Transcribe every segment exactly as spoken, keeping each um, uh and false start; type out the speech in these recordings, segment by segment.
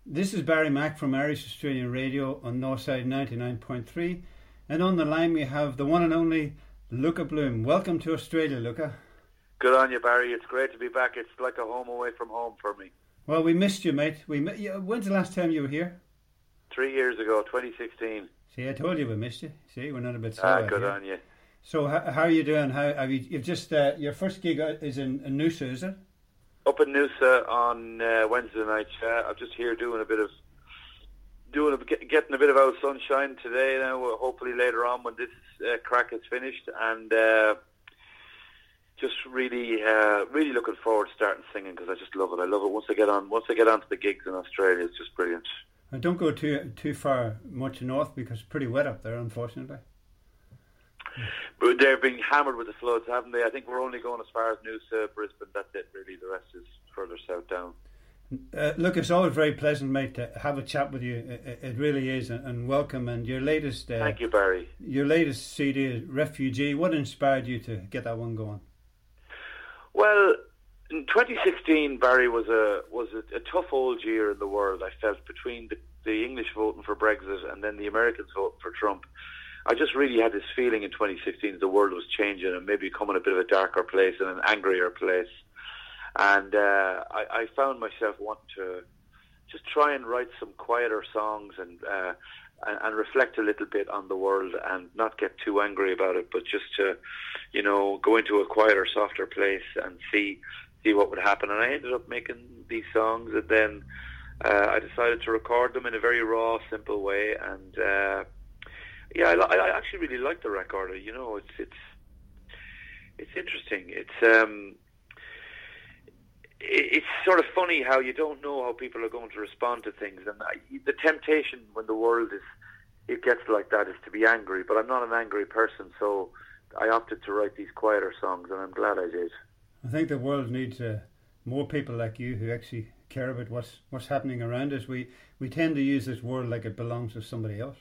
This is Barry Mack from Irish Australian Radio on Northside ninety-nine point three, and on the line we have the one and only Luca Bloom. Welcome to Australia, Luca. Good on you, Barry. It's great to be back. It's like a home away from home for me. Well, we missed you, mate. We When's the last time you were here? Three years ago, twenty sixteen. See, I told you we missed you. See, we're not a bit slow. Ah, good here. on you. So, how, how are you doing? How have you? You've just uh, your first gig is in, in Noosa, is it? Up in Noosa on uh, Wednesday night. Uh, I'm just here doing a bit of doing a, get, getting a bit of out sunshine today. Now, hopefully later on when this uh, crack is finished, and uh, just really, uh, really looking forward to starting singing because I just love it. I love it once I get on. Once I get onto the gigs in Australia, it's just brilliant. And don't go too too far much north because it's pretty wet up there, unfortunately. But they're being hammered with the floods, haven't they? I think we're only going as far as Noosa, Brisbane. That's it, really. The rest is further south down. Uh, look, it's always very pleasant, mate, to have a chat with you. It, it really is, and, and welcome. And your latest, uh, thank you, Barry. Your latest C D is Refugee. What inspired you to get that one going? Well, in twenty sixteen, Barry, was a was a, a tough old year in the world. I felt between the, the English voting for Brexit and then the Americans voting for Trump. I just really had this feeling in twenty sixteen that the world was changing and maybe becoming a bit of a darker place and an angrier place. And uh, I, I found myself wanting to just try and write some quieter songs and, uh, and and reflect a little bit on the world and not get too angry about it, but just to, you know, go into a quieter, softer place and see see what would happen. And I ended up making these songs, and then uh, I decided to record them in a very raw, simple way. And uh, yeah, I, I actually really like the record. You know, it's it's it's interesting. It's um, it's sort of funny how you don't know how people are going to respond to things, and I, the temptation when the world is it gets like that is to be angry. But I'm not an angry person, so I opted to write these quieter songs, and I'm glad I did. I think the world needs uh, more people like you who actually care about what's what's happening around us. We we tend to use this world like it belongs to somebody else.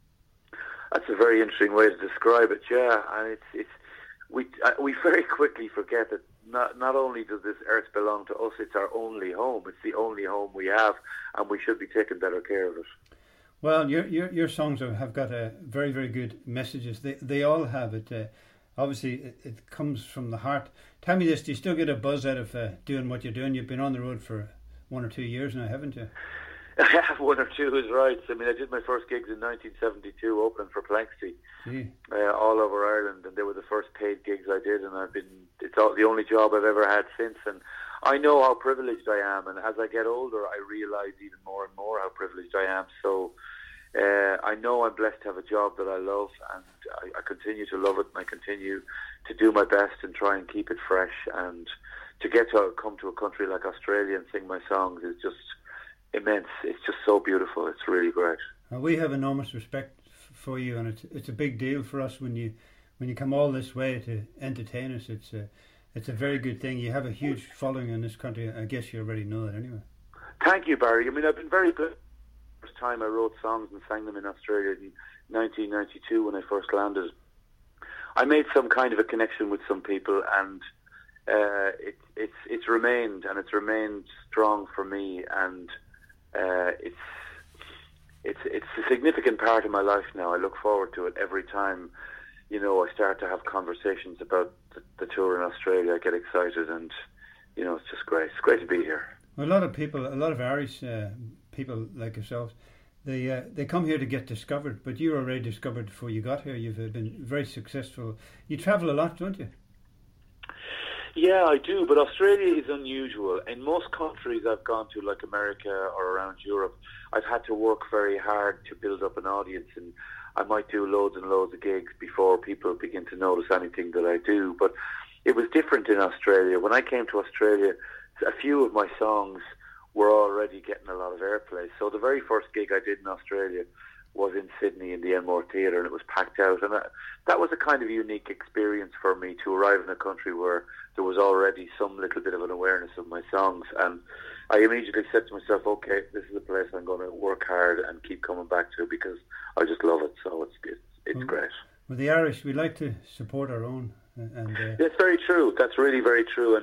That's a very interesting way to describe it. Yeah, and it's it's we uh, we very quickly forget that not not only does this earth belong to us, it's our only home. It's the only home we have, and we should be taking better care of it. Well, your your your songs have got a uh, very very good messages. They they all have it. Uh, obviously, it, it comes from the heart. Tell me this: do you still get a buzz out of uh, doing what you're doing? You've been on the road for one or two years now, haven't you? One or two is right. I mean, I did my first gigs in nineteen seventy-two, opening for Planxty, uh, all over Ireland, and they were the first paid gigs I did, and I've been, it's all, the only job I've ever had since, and I know how privileged I am, and as I get older, I realise even more and more how privileged I am, so uh, I know I'm blessed to have a job that I love, and I, I continue to love it, and I continue to do my best and try and keep it fresh, and to get to come to a country like Australia and sing my songs is just immense. It's just so beautiful. It's really great. Well, we have enormous respect f- for you, and it's it's a big deal for us when you when you come all this way to entertain us. It's a it's a very good thing. You have a huge following in this country. I guess you already know that anyway. Thank you, Barry. I mean, I've been very good. First time I wrote songs and sang them in Australia in nineteen ninety-two when I first landed. I made some kind of a connection with some people, and uh, it, it's it's remained and it's remained strong for me, and Uh, it's it's it's a significant part of my life now. I look forward to it every time, you know, I start to have conversations about the, the tour in Australia. I get excited, and you know, it's just great. It's great to be here. Well, a lot of people, a lot of Irish uh, people like yourselves, they uh, they come here to get discovered. But you were already discovered before you got here. You've been very successful. You travel a lot, don't you? Yeah, I do, but Australia is unusual. In most countries I've gone to, like America or around Europe, I've had to work very hard to build up an audience, and I might do loads and loads of gigs before people begin to notice anything that I do. But it was different in Australia. When I came to Australia, a few of my songs were already getting a lot of airplay. So the very first gig I did in Australia was in Sydney in the Enmore Theatre, and it was packed out. And that, that was a kind of unique experience for me, to arrive in a country where there was already some little bit of an awareness of my songs. And I immediately said to myself, okay, this is a place I'm going to work hard and keep coming back to, because I just love it. So it's it's, it's well, great. With the Irish, we like to support our own. And uh... That's very true. That's really very true. And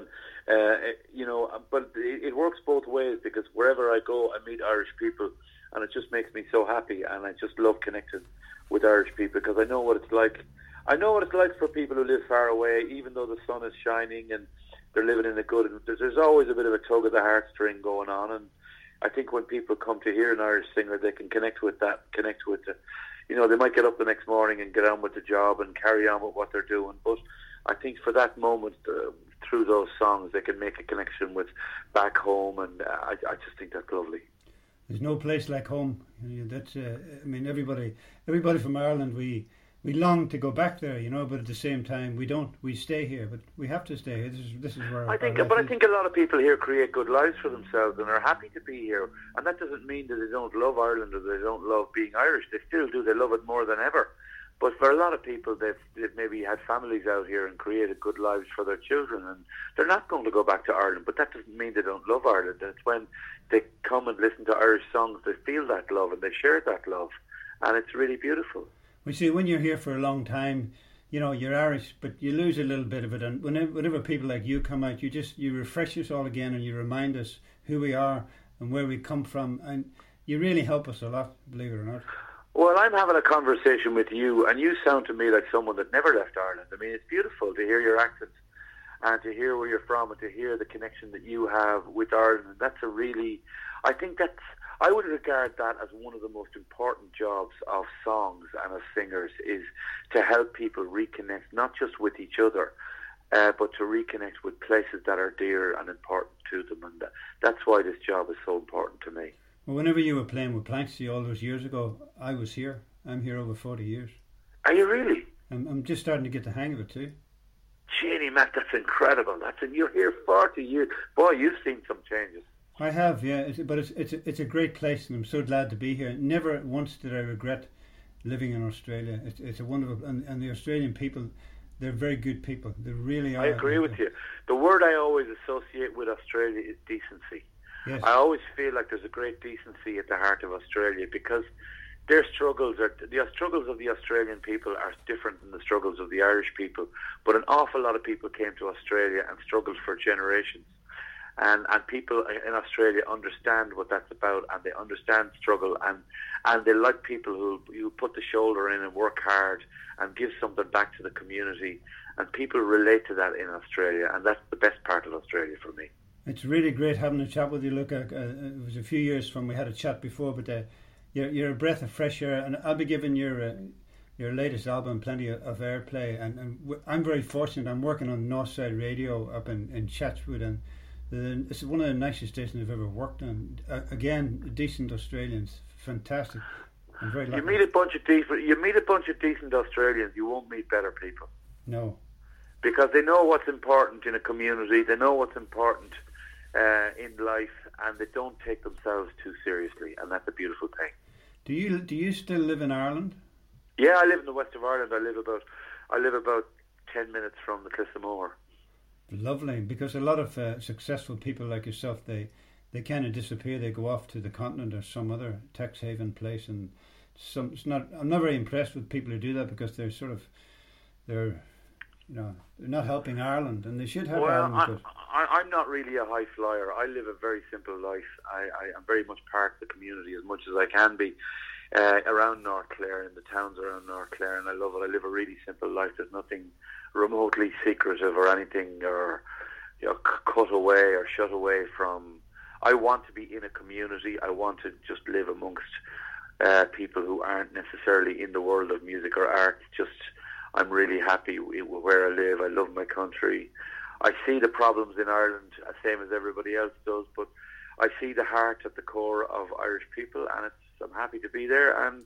Uh, you know, but it, it works both ways, because wherever I go, I meet Irish people, and it just makes me so happy, and I just love connecting with Irish people, because I know what it's like. I know what it's like for people who live far away, even though the sun is shining and they're living in a good. There's always a bit of a tug of the heartstring going on, and I think when people come to hear an Irish singer, they can connect with that, connect with the, you know, they might get up the next morning and get on with the job and carry on with what they're doing. But I think for that moment, uh, through those songs, they can make a connection with back home, and uh, I, I just think that's lovely. There's no place like home. That's, uh, I mean, everybody, everybody from Ireland, we we long to go back there, you know, but at the same time, we don't. We stay here, but we have to stay here. This is this is where I think. Our but life I think a lot of people here create good lives for themselves and are happy to be here. And that doesn't mean that they don't love Ireland or they don't love being Irish. They still do. They love it more than ever. But for a lot of people, they've, they've maybe had families out here and created good lives for their children, and they're not going to go back to Ireland. But that doesn't mean they don't love Ireland. And it's when they come and listen to Irish songs, they feel that love and they share that love, and it's really beautiful. We see when you're here for a long time, you know, you're Irish, but you lose a little bit of it. And whenever, whenever people like you come out, you just you refresh us all again, and you remind us who we are and where we come from, and you really help us a lot, believe it or not. Well, I'm having a conversation with you, and you sound to me like someone that never left Ireland. I mean, it's beautiful to hear your accent and to hear where you're from and to hear the connection that you have with Ireland. And that's a really, I think that's, I would regard that as one of the most important jobs of songs and of singers, is to help people reconnect, not just with each other, uh, but to reconnect with places that are dear and important to them. And that, that's why this job is so important to me. Well, whenever you were playing with Planxty all those years ago, I was here. I'm here over forty years. Are you really? I'm, I'm just starting to get the hang of it too. Jeannie, Matt, that's incredible. That's and you're here forty years. Boy, you've seen some changes. I have, yeah. It's, but it's it's a, it's a great place, and I'm so glad to be here. Never once did I regret living in Australia. It's it's a wonderful, and, and the Australian people, they're very good people. They really are. I agree with you. The word I always associate with Australia is decency. Yes. I always feel like there's a great decency at the heart of Australia, because their struggles are the struggles of the Australian people are different than the struggles of the Irish people. But an awful lot of people came to Australia and struggled for generations, and and people in Australia understand what that's about, and they understand struggle, and and they like people who who put the shoulder in and work hard and give something back to the community, and people relate to that in Australia, and that's the best part of Australia for me. It's really great having a chat with you. Look, uh, it was a few years from we had a chat before, but uh, you're you're a breath of fresh air, and I'll be giving your uh, your latest album plenty of, of airplay. And, and w- I'm very fortunate. I'm working on Northside Radio up in, in Chatswood, and the, it's one of the nicest stations I've ever worked on. Uh, again, decent Australians, fantastic. I'm very lucky. You meet a bunch of decent. You meet a bunch of decent Australians. You won't meet better people. No, because they know what's important in a community. They know what's important Uh, in life, and they don't take themselves too seriously, and that's a beautiful thing. Do you do you still live in Ireland? Yeah, I live in the west of Ireland. I live about I live about ten minutes from the Cliffs of Moher. Lovely, because a lot of uh, successful people like yourself, they they kind of disappear. They go off to the continent or some other tax haven place, and some. It's not. I'm not very impressed with people who do that, because they're sort of they're. You know, they're not helping Ireland, and they should have well, Ireland. I, I, I'm not really a high flyer. I live a very simple life. I, I am very much part of the community as much as I can be uh, around North Clare, in the towns around North Clare, and I love it. I live a really simple life. There's nothing remotely secretive or anything, or you know, c- cut away or shut away from. I want to be in a community. I want to just live amongst uh, people who aren't necessarily in the world of music or art. Just I'm really happy where I live. I love my country. I see the problems in Ireland, same as everybody else does, but I see the heart at the core of Irish people, and it's, I'm happy to be there. And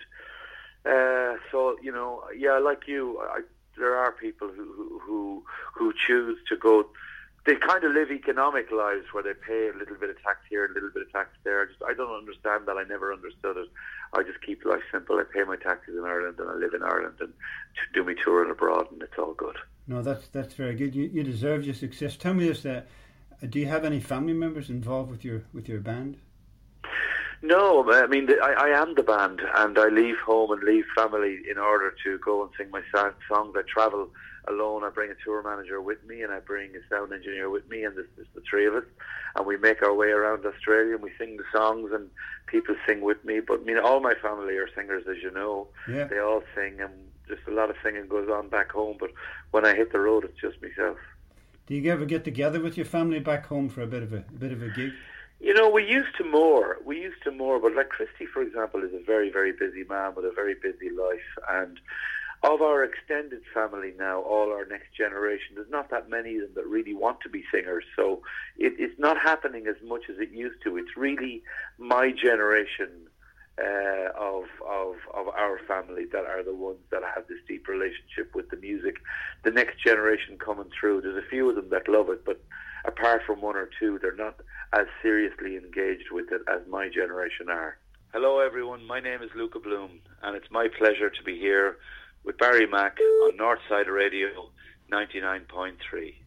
uh, so, you know, yeah, like you, I, there are people who, who who choose to go. They kind of live economic lives where they pay a little bit of tax here, a little bit of tax there. I just I don't understand that. I never understood it. I just keep life simple. I pay my taxes in Ireland, and I live in Ireland, and do me touring abroad, and it's all good. No, that's that's very good. You you deserve your success. Tell me this: uh, do you have any family members involved with your with your band? No, I mean, I, I am the band, and I leave home and leave family in order to go and sing my sa- songs. I travel alone. I bring a tour manager with me, and I bring a sound engineer with me, and there's the three of us, and we make our way around Australia, and we sing the songs, and people sing with me. But I mean, all my family are singers, as you know. Yeah. They all sing, and just a lot of singing goes on back home. But when I hit the road, it's just myself. Do you ever get together with your family back home for a bit of a, a bit of a gig? You know, we used to more. We used to more, but like Christy, for example, is a very, very busy man with a very busy life. And of our extended family now, all our next generation, there's not that many of them that really want to be singers. So it, it's not happening as much as it used to. It's really my generation uh, of, of, of our family that are the ones that have this deep relationship with the music. The next generation coming through, there's a few of them that love it, but apart from one or two, they're not as seriously engaged with it as my generation are. Hello everyone, my name is Luca Bloom, and it's my pleasure to be here with Barry Mack on Northside Radio ninety-nine point three.